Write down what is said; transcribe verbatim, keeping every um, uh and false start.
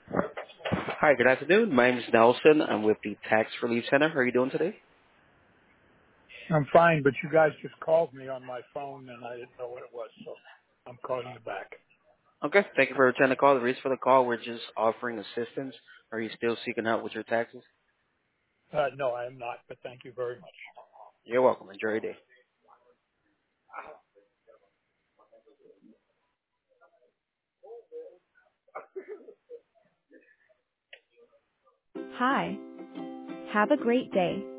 Hi, good afternoon. My name is Nelson. I'm with the Tax Relief Center. How are you doing today? I'm fine, but you guys just called me on my phone and I didn't know what it was, so I'm calling you back. Okay, thank you for returning the call. The reason for the call, we're just offering assistance. Are you still seeking help with your taxes? Uh, no, I am not, but thank you very much. You're welcome. Enjoy your day. Hi. Have a great day.